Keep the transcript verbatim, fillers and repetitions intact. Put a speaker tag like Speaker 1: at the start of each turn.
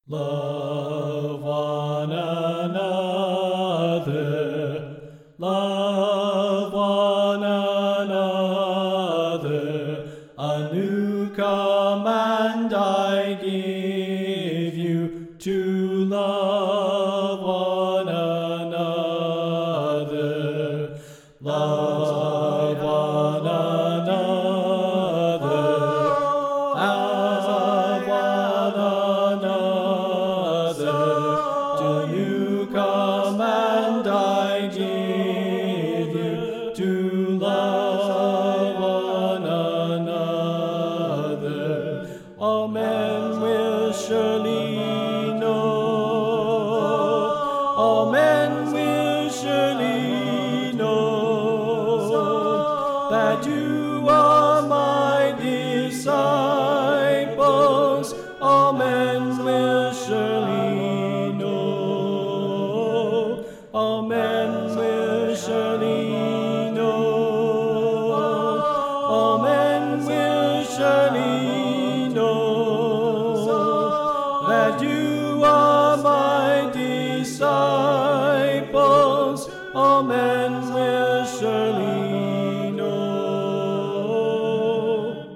Speaker 1: Love one another, love one another. A new command I give you, to love one another. Love one another, love one another. To new command I give you, to love one another. All men will surely know, all men will surely know that you are my disciples. All men will surely know, all men will surely know, all men will surely know that you are my disciples. All men will